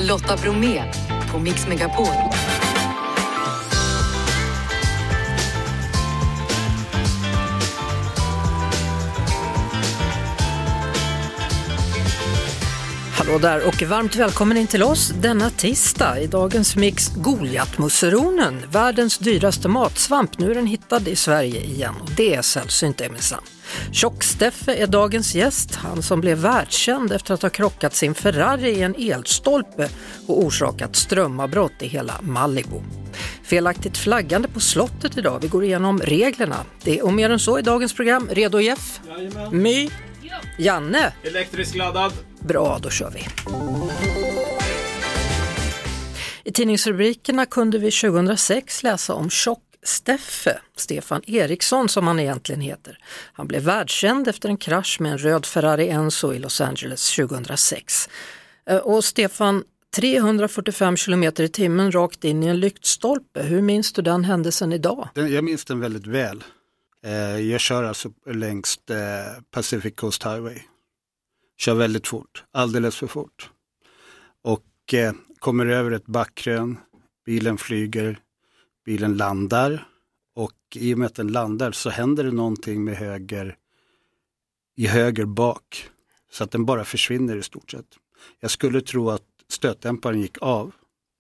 Lotta Bromé på Mix Megapol. Hallå där och varmt välkommen in till oss denna tisdag i dagens Mix Goliatmusseronen, världens dyraste matsvamp. Nu är den hittad i Sverige igen och det är sällsynt minsann. Tjock-Steffe är dagens gäst, han som blev världskänd efter att ha krockat sin Ferrari i en elstolpe och orsakat strömavbrott i hela Malibu. Felaktigt flaggande på slottet idag, vi går igenom reglerna. Det är och mer än så i dagens program. Redo Jeff? Jajamän. My? Janne? Elektriskt laddad. Bra, då kör vi. I tidningsrubrikerna kunde vi 2006 läsa om Tjock-Steffe, Stefan Eriksson som han egentligen heter. Han blev världskänd efter en krasch med en röd Ferrari Enzo i Los Angeles 2006. Och Stefan, 345 km i timmen rakt in i en lyktstolpe. Hur minns du den händelsen idag? Jag minns den väldigt väl. Jag kör alltså längs Pacific Coast Highway. Kör väldigt fort, alldeles för fort. Och kommer över ett backkrön, bilen flyger, bilen landar. Och i och med att den landar så händer det någonting med höger bak. Så att den bara försvinner i stort sett. Jag skulle tro att stötdämparen gick av.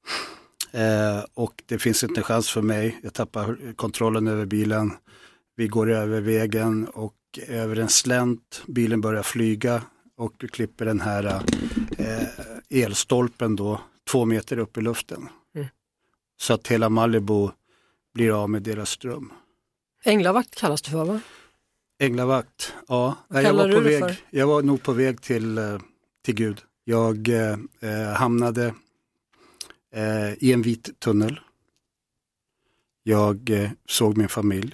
Och det finns inte en chans för mig. Jag tappar kontrollen över bilen. Vi går över vägen och över en slänt. Bilen börjar flyga och klipper den här elstolpen då 2 meter upp i luften. Så att hela Malibu blir av med deras ström. Änglavakt kallas det för, va? Änglavakt, ja. Jag var nog på väg till Gud. Jag hamnade i en vit tunnel. Jag såg min familj.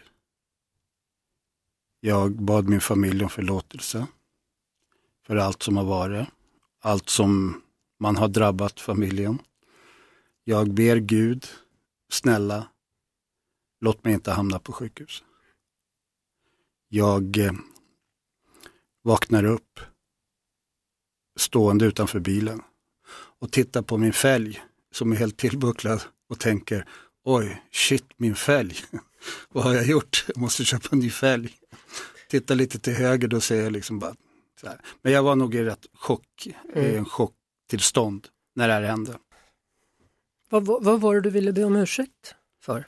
Jag bad min familj om förlåtelse för allt som har varit. Allt som man har drabbat familjen. Jag ber Gud, snälla, låt mig inte hamna på sjukhus. Jag vaknar upp stående utanför bilen och tittar på min fälg som är helt tillbucklad och tänker, oj, shit, min fälg. Vad har jag gjort? Jag måste köpa en ny fälg. Titta lite till höger, då ser jag liksom bara så här. Men jag var nog i en chocktillstånd när det här hände. Vad var det du ville be om ursäkt för?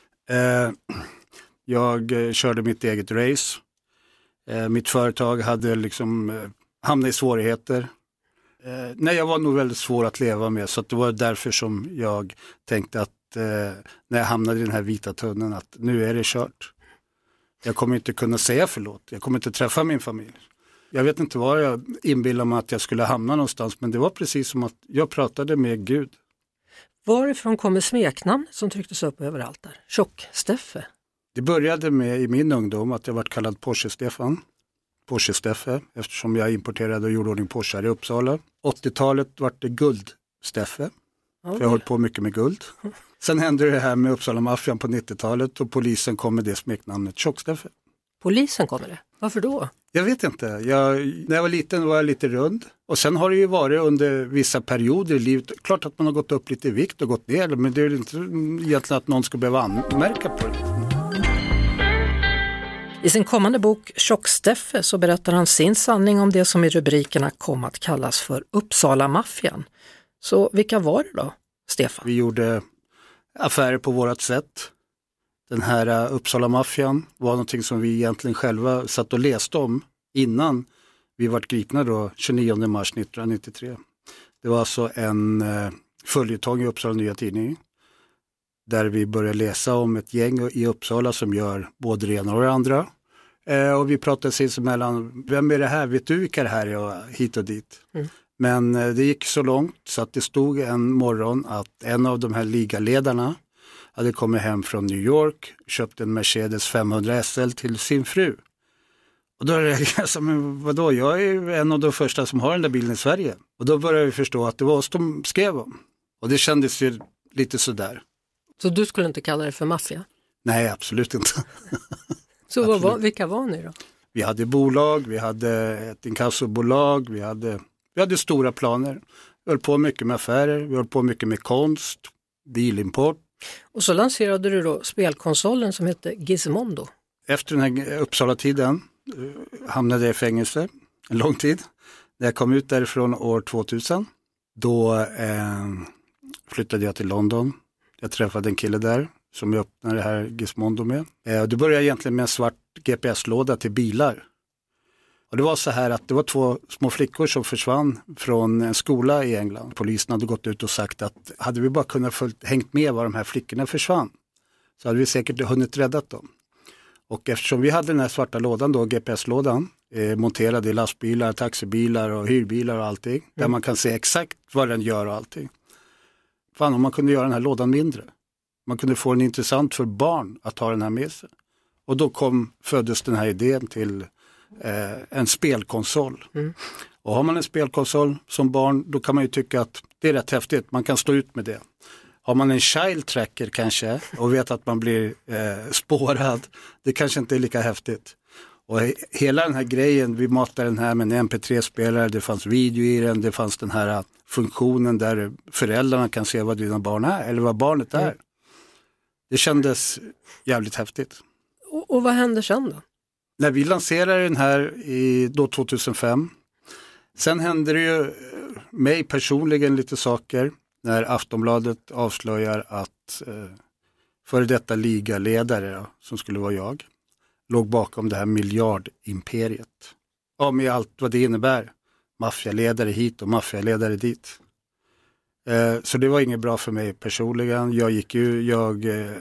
Jag körde mitt eget race. Mitt företag hade liksom hamnat i svårigheter. Nej, jag var nog väldigt svår att leva med, så att det var därför som jag tänkte att när jag hamnade i den här vita tunneln att nu är det kört. Jag kommer inte kunna säga förlåt. Jag kommer inte träffa min familj. Jag vet inte var jag inbillade mig att jag skulle hamna någonstans, men det var precis som att jag pratade med Gud. Varifrån kommer smeknamnet som trycktes upp överallt där? Tjock-Steffe? Det började med i min ungdom att jag var kallad Porsche-Stefan. Porsche-Steffe, eftersom jag importerade och gjorde ordning Porsche i Uppsala. 80-talet var det Guld-Steffe. För jag höll på mycket med guld. Sen hände det här med Uppsala-maffian på 90-talet och polisen kom med det smeknamnet Tjock-Steffe. Polisen kommer det? Varför då? Jag vet inte. När jag var liten var jag lite rund. Och sen har det ju varit under vissa perioder i livet. Klart att man har gått upp lite i vikt och gått ner. Men det är inte egentligen att någon ska behöva anmärka på det. I sin kommande bok Tjock-Steffe så berättar han sin sanning om det som i rubrikerna kom att kallas för Uppsala-maffian. Så vilka var det då, Stefan? Vi gjorde affärer på vårat sätt. Den här Uppsala-maffian var någonting som vi egentligen själva satt och läste om innan vi vart gripna då 29 mars 1993. Det var alltså en följetong i Uppsala Nya Tidning där vi började läsa om ett gäng i Uppsala som gör både det ena och det andra. Och vi pratade sinsemellan, vem är det här? Vet du vilka det här är? Och hit och dit. Men det gick så långt så att det stod en morgon att en av de här ligaledarna hade kommit hem från New York, köpt en Mercedes 500 SL till sin fru. Och då reagerade jag så, men vadå, jag är en av de första som har den där bilen i Sverige. Och då började vi förstå att det var oss de skrev om. Och det kändes ju lite sådär. Så du skulle inte kalla det för maffia? Nej, absolut inte. Så absolut. Vilka var ni då? Vi hade bolag, vi hade ett inkassobolag, vi hade stora planer. Vi höll på mycket med affärer, vi höll på mycket med konst, bilimport. Och så lanserade du då spelkonsolen som hette Gizmondo. Efter den här Uppsala-tiden hamnade jag i fängelse en lång tid. När jag kom ut därifrån år 2000, då flyttade jag till London. Jag träffade en kille där som jag öppnade det här Gizmondo med. Då började jag egentligen med en svart GPS-låda till bilar. Och det var så här att det var 2 små flickor som försvann från en skola i England. Polisen hade gått ut och sagt att hade vi bara kunnat hängt med var de här flickorna försvann, så hade vi säkert hunnit rädda dem. Och eftersom vi hade den här svarta lådan då, GPS-lådan, monterad i lastbilar, taxibilar och hyrbilar och allting. Där man kan se exakt vad den gör och allting. Fan, om man kunde göra den här lådan mindre. Man kunde få den intressant för barn att ha den här med sig. Och då föddes den här idén till en spelkonsol. Och har man en spelkonsol som barn, då kan man ju tycka att det är rätt häftigt. Man kan stå ut med det. Har man en child tracker kanske och vet att man blir spårad, det kanske inte är lika häftigt. Och hela den här grejen, vi matade den här med en MP3-spelare, det fanns video i den, det fanns den här funktionen där föräldrarna kan se vad dina barn är eller vad barnet är. Det kändes jävligt häftigt. Och vad hände sen då? När vi lanserade den här då 2005, sen hände det ju mig personligen lite saker när Aftonbladet avslöjar att före detta ligaledare som skulle vara jag, låg bakom det här miljardimperiet. Ja, med allt vad det innebär. Maffialedare hit och maffialedare dit. Så det var inget bra för mig personligen. Jag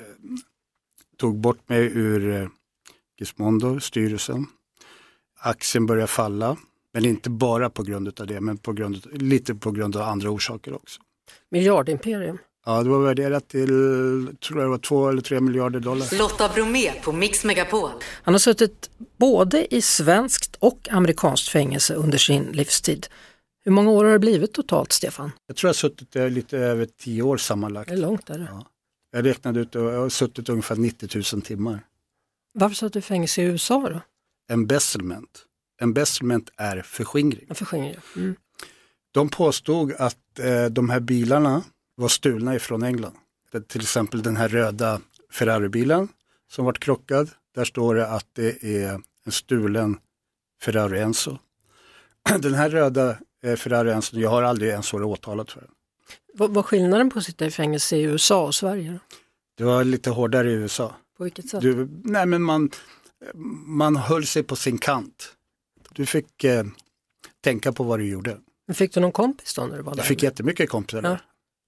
tog bort mig ur Gizmondo, styrelsen. Aktien började falla. Men inte bara på grund av det, men lite på grund av andra orsaker också. Miljardimperium. Ja, det var värderat till, tror jag det var 2 eller 3 miljarder dollar. Lotta Bromé på Mix Megapol. Han har suttit både i svenskt och amerikanskt fängelse under sin livstid. Hur många år har det blivit totalt, Stefan? Jag tror jag har suttit lite över 10 år sammanlagt. Det är långt där. Ja. Jag räknade ut och jag har suttit ungefär 90 000 timmar. Varför satt du i fängelse i USA då? Embezzlement. Embezzlement är förskingring. Förskingring. De påstod att de här bilarna var stulna ifrån England. Till exempel den här röda Ferrari-bilen som varit krockad. Där står det att det är en stulen Ferrari Enzo. Den här röda Ferrari Enzo, jag har aldrig ens varit åtalat för den. Vad var skillnaden på att sitta i fängelse i USA och Sverige då? Det var lite hårdare i USA. På vilket sätt? Nej, men man höll sig på sin kant. Du fick tänka på vad du gjorde. Men fick du någon kompis då när du var där? Jag fick jättemycket kompisar där.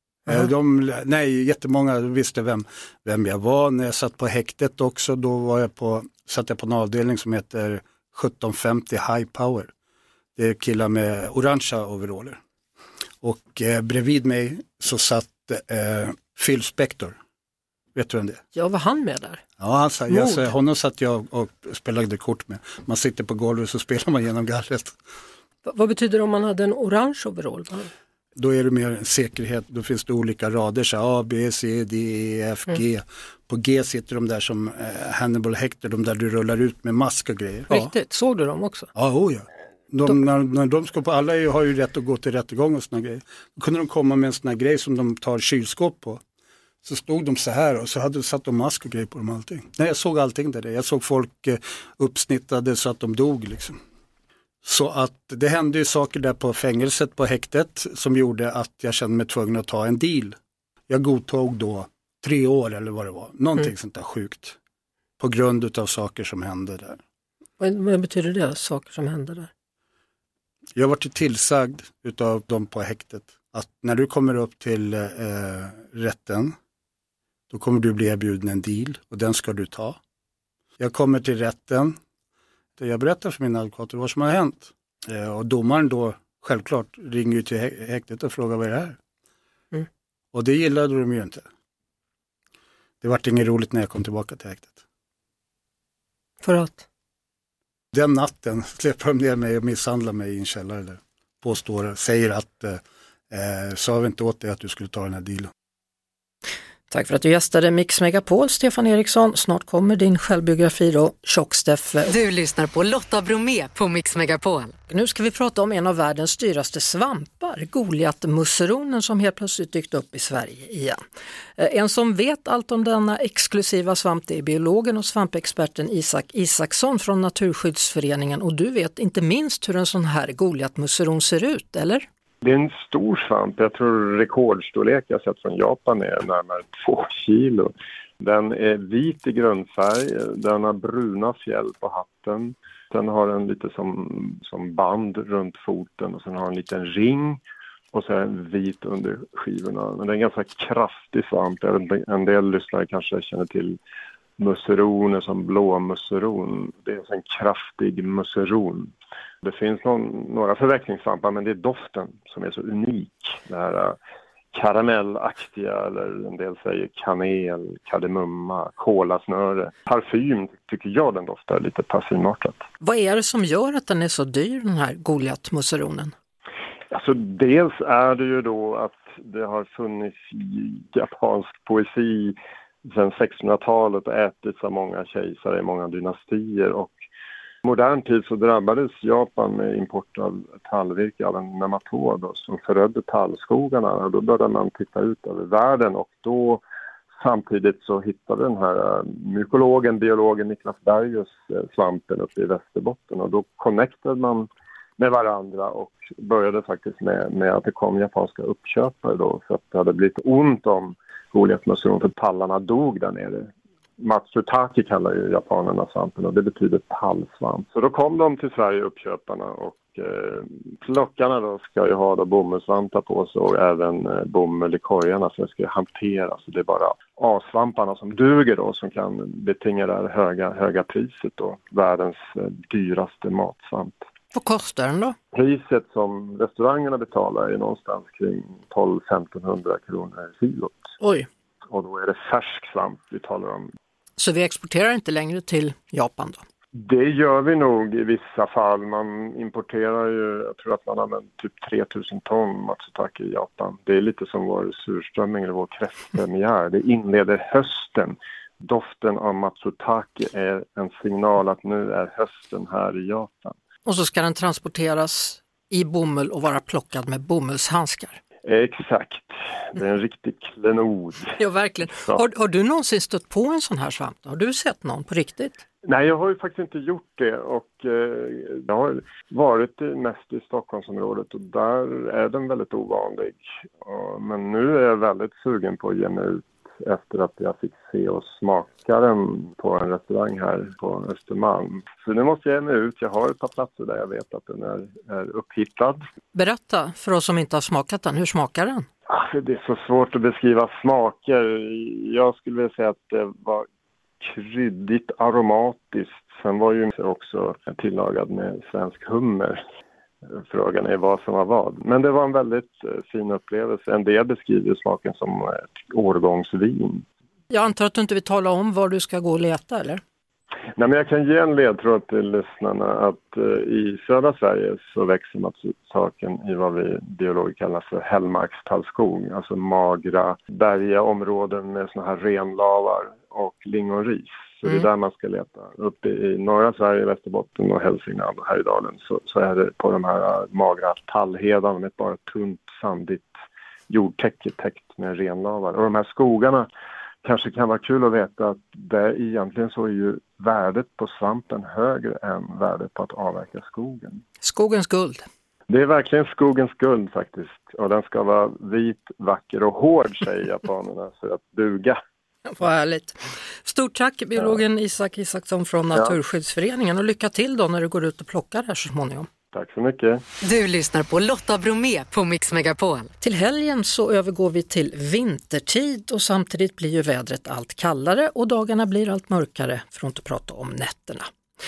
Ja. Jättemånga visste vem jag var. När jag satt på häktet också, då satt jag på en avdelning som heter 1750 High Power. Det är killar med orangea overaller. Och bredvid mig så satt Phil Spector. Vet du vem det är? Ja, var han med där? Ja, honom satt jag och spelade kort med. Man sitter på golvet så spelar man genom gallret. Vad betyder det om man hade en orange overall? Då är det mer säkerhet. Då finns det olika rader. Så A, B, C, D, E, F, G. På G sitter de där som Hannibal Hector. De där du rullar ut med mask och grejer. Riktigt? Såg du dem också? Ja, ja. När de ska på, alla har ju rätt att gå till rättegång och såna grejer. Då kunde de komma med en sån här grej som de tar kylskåp på. Så stod de så här och så hade de satt de mask och grejer på dem allting. Nej, jag såg allting där. Jag såg folk uppsnittade så att de dog liksom. Så att det hände ju saker där på fängelset, på häktet, som gjorde att jag kände mig tvungen att ta en deal. Jag godtog då 3 år eller vad det var. Någonting sånt där sjukt. På grund av saker som hände där. Vad betyder det, saker som hände där? Jag har varit tillsagd utav dem på häktet att när du kommer upp till rätten, då kommer du bli erbjuden en deal och den ska du ta. Jag kommer till rätten. Jag berättar för mina advokater vad som har hänt. Och domaren då självklart ringer till häktet och frågar vad det är. Och det gillade de ju inte. Det var inget roligt när jag kom tillbaka till häktet. För att? Den natten släpper de ner mig och misshandlar mig i en källare där. Säger att sa vi inte åt dig att du skulle ta den här dealen. Tack för att du gästade Mix Megapol, Stefan Eriksson. Snart kommer din självbiografi då, Tjock-Steffe. Du lyssnar på Lotta Bromé på Mix Megapol. Nu ska vi prata om en av världens dyraste svampar, Goliatmusseronen, som helt plötsligt dykt upp i Sverige igen. En som vet allt om denna exklusiva svamp är biologen och svampexperten Isak Isaksson från Naturskyddsföreningen. Och du vet inte minst hur en sån här Goliatmusseron ser ut, eller? Det är en stor svamp. Jag tror rekordstorlek jag sett från Japan är närmare 2 kilo. Den är vit i grundfärg, den har bruna fjäll på hatten. Sen har den lite som band runt foten och sen har en liten ring och så är den vit under skivorna. Men det är en ganska kraftig svamp. En del lyssnare kanske känner till musseroner som blåmusseron. Det är en kraftig musseron. Det finns några förväxlingssvampar, men det är doften som är så unik. Det här karamellaktiga, eller en del säger kanel, kardemumma, kolasnöre. Parfym tycker jag den doftar lite parfymartat. Vad är det som gör att den är så dyr, den här Goliatmusseronen? Alltså dels är det ju då att det har funnits i japansk poesi sedan 1600-talet och ätits av många kejsare i många dynastier, och i modern tid så drabbades Japan med import av tallvirke av en nematod som förödde tallskogarna, och då började man titta ut över världen, och då samtidigt så hittade den här mykologen, biologen Niklas Bergius svampen uppe i Västerbotten, och då connectade man med varandra och började faktiskt med att det kom japanska uppköpare då, för att det hade blivit ont om Goliatmusseron för tallarna dog där nere. Matsutake kallar ju japanerna svampen, och det betyder tallsvamp. Så då kom de till Sverige, uppköparna, och plockarna då ska ju ha då bomullsvantar på sig och även bomull i korgarna, så det ska hanteras. Så det är bara A-svamparna som duger då, som kan betinga det här höga priset då, världens dyraste matsvamp. Vad kostar den då? Priset som restaurangerna betalar är någonstans kring 1200-1500 kronor kilot. Oj. Och då är det färsk svamp vi talar om. Så vi exporterar inte längre till Japan då? Det gör vi nog i vissa fall. Man importerar ju, jag tror att man använder typ 3000 ton matsutake i Japan. Det är lite som vår surströmming eller vår kräftpremiär. Det inleder hösten. Doften av matsutake är en signal att nu är hösten här i Japan. Och så ska den transporteras i bomull och vara plockad med bomullshandskar. Exakt. Det är en riktig klenod. Ja, verkligen. Har du någonsin stött på en sån här svamp? Har du sett någon på riktigt? Nej, jag har ju faktiskt inte gjort det, och jag har varit mest i Stockholmsområdet, och där är den väldigt ovanlig. Men nu är jag väldigt sugen på att ge mig ut efter att jag fick se och smaka den på en restaurang här på Östermalm. Så nu måste jag ge mig ut. Jag har ett par platser där jag vet att den är upphittad. Berätta för oss som inte har smakat den. Hur smakar den? Det är så svårt att beskriva smaker. Jag skulle vilja säga att det var kryddigt, aromatiskt. Sen var ju också tillagad med svensk hummer. Frågan är vad som var vad. Men det var en väldigt fin upplevelse. En del beskriver smaken som ett årgångsvin. Jag antar att du inte vill tala om var du ska gå och leta, eller? Nej, men jag kan ge en ledtråd till lyssnarna att i södra Sverige så växer matsutaken i vad vi biologer kallar för hällmarkstallskog. Alltså magra, bergiga områden med såna här renlavar och lingonris. Så det är där man ska leta. Uppe i norra Sverige, Västerbotten och Hälsingland och Härjedalen så är det på de här magra tallhedarna med ett bara tunt sandigt jordtäcke täckt med renlavar. Och de här skogarna kanske kan vara kul att veta att det egentligen så är ju värdet på svampen högre än värdet på att avverka skogen. Skogens guld. Det är verkligen skogens guld faktiskt. Och den ska vara vit, vacker och hård, säger japanerna, för att duga. Vad härligt. Stort tack biologen Isak Isaksson från Naturskyddsföreningen, och lycka till då när du går ut och plockar här så småningom. Tack så mycket. Du lyssnar på Lotta Bromé på Mix Megapol. Till helgen så övergår vi till vintertid, och samtidigt blir ju vädret allt kallare och dagarna blir allt mörkare, för att inte prata om nätterna.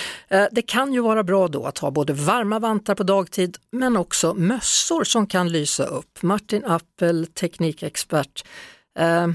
Det kan ju vara bra då att ha både varma vantar på dagtid men också mössor som kan lysa upp. Martin Appel, teknikexpert.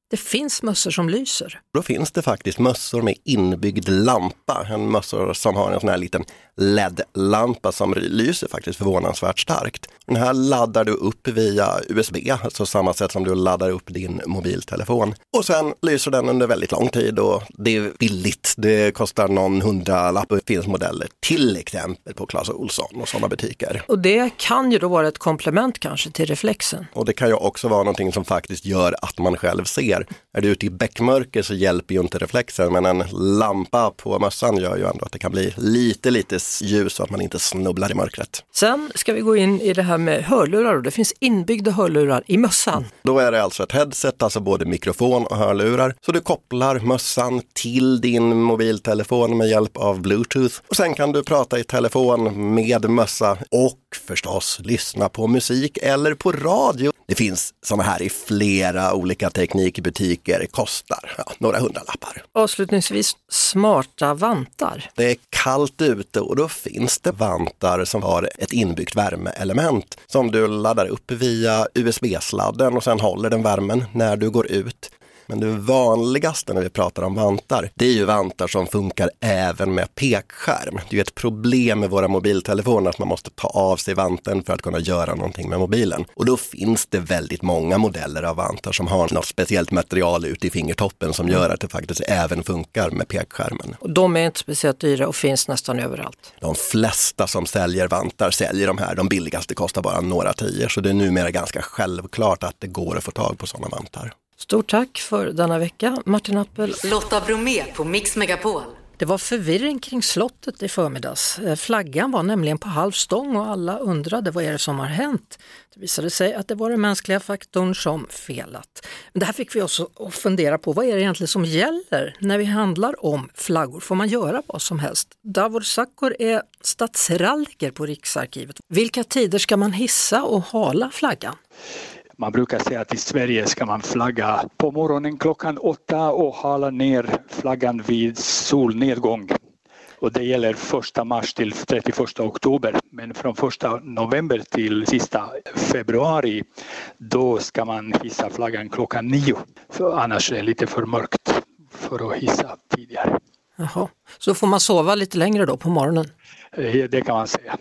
det finns mössor som lyser. Då finns det faktiskt mössor med inbyggd lampa. En mössor som har en sån här liten LED-lampa som lyser faktiskt förvånansvärt starkt. Den här laddar du upp via USB, alltså samma sätt som du laddar upp din mobiltelefon. Och sen lyser den under väldigt lång tid och det är billigt. Det kostar någon 100-lapp. Det finns modeller till exempel på Clas Ohlson och sådana butiker. Och det kan ju då vara ett komplement kanske till reflexen. Och det kan ju också vara någonting som faktiskt gör att man själv ser. Är du ute i bäckmörker så hjälper ju inte reflexen, men en lampa på mössan gör ju ändå att det kan bli lite ljus så att man inte snubblar i mörkret. Sen ska vi gå in i det här med hörlurar och det finns inbyggda hörlurar i mössan. Då är det alltså ett headset, alltså både mikrofon och hörlurar. Så du kopplar mössan till din mobiltelefon med hjälp av Bluetooth. Och sen kan du prata i telefon med mössa och förstås lyssna på musik eller på radio. Det finns såna här i flera olika teknikbutiker, kostar några 100-lappar. Avslutningsvis, smarta vantar. Det är kallt ute och då finns det vantar som har ett inbyggt värmeelement som du laddar upp via USB-sladden och sen håller den värmen när du går ut. Men det vanligaste när vi pratar om vantar, det är ju vantar som funkar även med pekskärm. Det är ju ett problem med våra mobiltelefoner att man måste ta av sig vanten för att kunna göra någonting med mobilen. Och då finns det väldigt många modeller av vantar som har något speciellt material ute i fingertoppen som gör att det faktiskt även funkar med pekskärmen. Och de är inte speciellt dyra och finns nästan överallt. De flesta som säljer vantar säljer de här. De billigaste kostar bara några 10, så det är numera ganska självklart att det går att få tag på sådana vantar. Stort tack för denna vecka, Martin Appel. Lotta Bromé på Mix Megapol. Det var förvirring kring slottet i förmiddags. Flaggan var nämligen på halv stång och alla undrade vad är det som har hänt. Det visade sig att det var den mänskliga faktorn som felat. Men det här fick vi också att fundera på. Vad är det egentligen som gäller när vi handlar om flaggor? Får man göra vad som helst? Davor Sakor är stadsheraldiker på Riksarkivet. Vilka tider ska man hissa och hala flaggan? Man brukar säga att i Sverige ska man flagga på morgonen klockan 8 och hala ner flaggan vid solnedgång. Och det gäller 1 mars till 31 oktober. Men från 1 november till sista februari då ska man hissa flaggan klockan 9. För annars är det lite för mörkt för att hissa tidigare. Jaha. Så får man sova lite längre då på morgonen? Det kan man säga.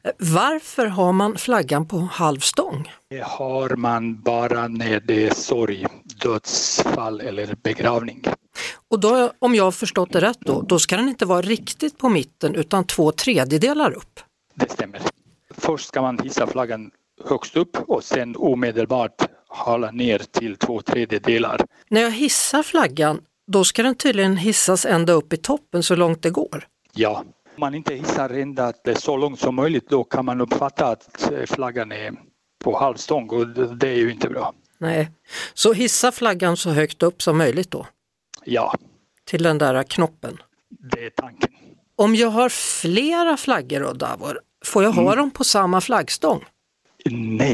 Varför har man flaggan på halvstång? Det har man bara när det är sorg, dödsfall eller begravning. Och då, om jag har förstått det rätt då ska den inte vara riktigt på mitten utan 2/3 upp? Det stämmer. Först ska man hissa flaggan högst upp och sen omedelbart hala ner till 2/3. När jag hissar flaggan, då ska den tydligen hissas ända upp i toppen så långt det går? Ja. Om man inte hissar ända så långt som möjligt då kan man uppfatta att flaggan är på halvstång och det är ju inte bra. Nej, så hissa flaggan så högt upp som möjligt då? Ja. Till den där knoppen? Det är tanken. Om jag har flera flaggor då, Davor, får jag ha dem på samma flaggstång? Nej,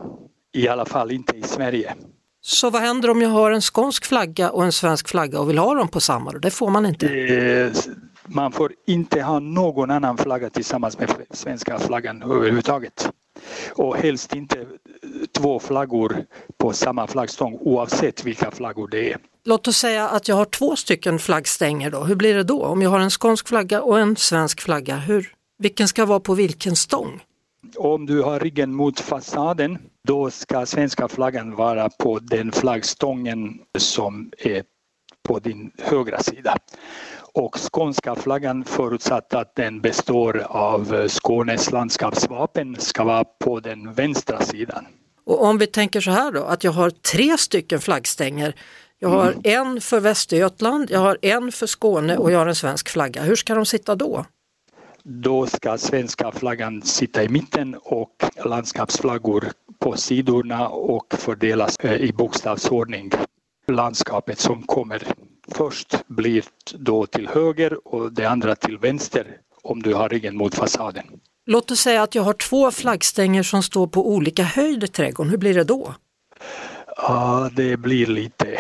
i alla fall inte i Sverige. Så vad händer om jag har en skånsk flagga och en svensk flagga och vill ha dem på samma? Det får man inte? Man får inte ha någon annan flagga tillsammans med svenska flaggan överhuvudtaget. Och helst inte 2 flaggor på samma flaggstång oavsett vilka flaggor det är. Låt oss säga att jag har 2 stycken flaggstänger då. Hur blir det då? Om jag har en skånsk flagga och en svensk flagga, vilken ska vara på vilken stång? Om du har ryggen mot fasaden, då ska svenska flaggan vara på den flaggstången som är på din högra sida. Och skånska flaggan, förutsatt att den består av Skånes landskapsvapen, ska vara på den vänstra sidan. Och om vi tänker så här då, att jag har 3 stycken flaggstänger. Jag har en för Västergötland, jag har en för Skåne och jag har en svensk flagga. Hur ska de sitta då? Då ska svenska flaggan sitta i mitten och landskapsflaggor på sidorna och fördelas i bokstavsordning. Landskapet som kommer först blir då till höger och det andra till vänster om du har ryggen mot fasaden. Låt oss säga att jag har 2 flaggstänger som står på olika höjd i trädgården. Hur blir det då? Ja, det blir lite...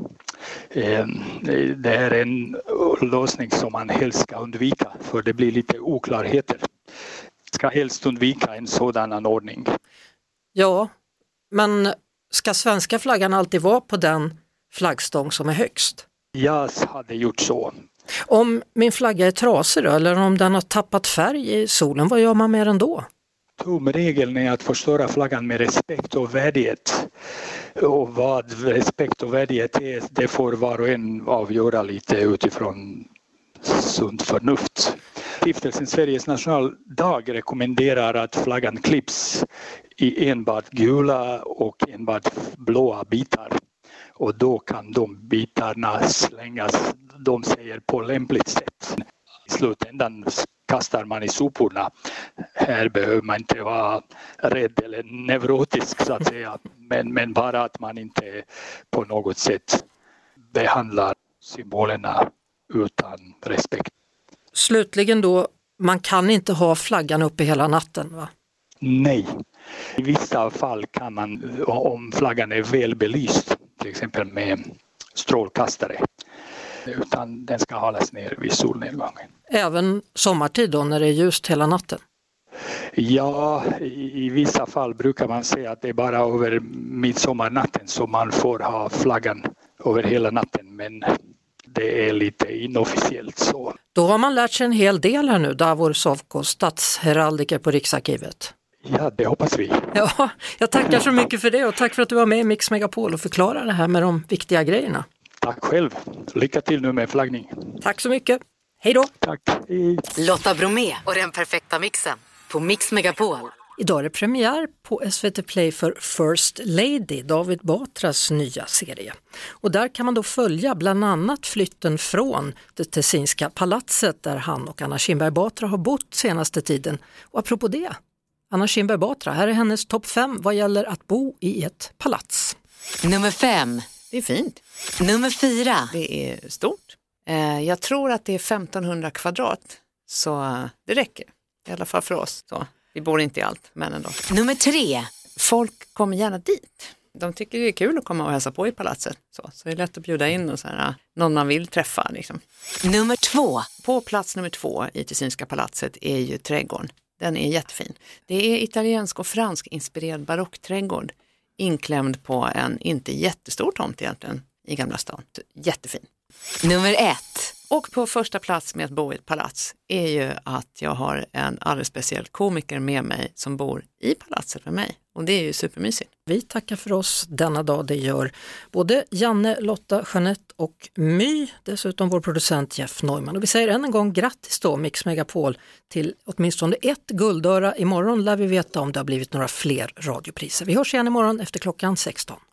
Det är en lösning som man helst ska undvika för det blir lite oklarheter. Ska helst undvika en sådan anordning. Ja, men ska svenska flaggan alltid vara på den flaggstång som är högst? Jag hade gjort så. Om min flagga är trasig då, eller om den har tappat färg i solen, vad gör man med den då? Tumregeln är att förstöra flaggan med respekt och värdighet. Och vad respekt och värdighet är, det får var och en avgöra lite utifrån sunt förnuft. Stiftelsen Sveriges nationaldag rekommenderar att flaggan klipps i enbart gula och enbart blåa bitar. Och då kan de bitarna slängas, de säger, på lämpligt sätt. I slutändan kastar man i soporna. Här behöver man inte vara rädd eller neurotisk så att säga. Men bara att man inte på något sätt behandlar symbolerna utan respekt. Slutligen då, man kan inte ha flaggan uppe hela natten, va? Nej. I vissa fall kan man, om flaggan är väl belyst, till exempel med strålkastare, utan den ska hållas ner vid solnedgången. Även sommartid då, när det är ljust hela natten? Ja, i vissa fall brukar man säga att det är bara över midsommarnatten som man får ha flaggan över hela natten, men det är lite inofficiellt så. Då har man lärt sig en hel del här nu, Davor Sovko, statsheraldiker på Riksarkivet. Ja, det hoppas vi. Ja, jag tackar så mycket för det och tack för att du var med i Mix Megapol och förklarade det här med de viktiga grejerna. Tack själv. Lycka till nu med flaggning. Tack så mycket. Hej då! Tack. Hej. Lotta Bromé och den perfekta mixen på Mix Megapol. Idag är det premiär på SVT Play för First Lady, David Batras nya serie. Och där kan man då följa bland annat flytten från det Tessinska palatset där han och Anna Kinberg Batra har bott senaste tiden. Och apropå det, Anna Kinberg Batra, här är hennes topp 5 vad gäller att bo i ett palats. Nummer 5. Det är fint. Nummer 4. Det är stort. Jag tror att det är 1500 kvadrat. Så det räcker. I alla fall för oss. Så. Vi bor inte i allt, men ändå. Nummer 3. Folk kommer gärna dit. De tycker det är kul att komma och hälsa på i palatset. Så det är lätt att bjuda in och så här, någon man vill träffa. Liksom. Nummer 2. På plats nummer 2 i Tessinska palatset är ju trädgården. Den är jättefin. Det är italiensk och fransk inspirerad barockträdgård. Inklämd på en inte jättestor tomt egentligen i Gamla stan. Jättefin. Nummer 1. Och på första plats med att bo i ett palats är ju att jag har en alldeles speciell komiker med mig som bor i palatset med mig. Och det är ju supermysigt. Vi tackar för oss denna dag. Det gör både Janne, Lotta, Jeanette och My. Dessutom vår producent Jeff Neumann. Och vi säger än en gång grattis då Mix Megapol till åtminstone ett guldöra. Imorgon lär vi veta om det har blivit några fler radiopriser. Vi hörs igen imorgon efter klockan 16.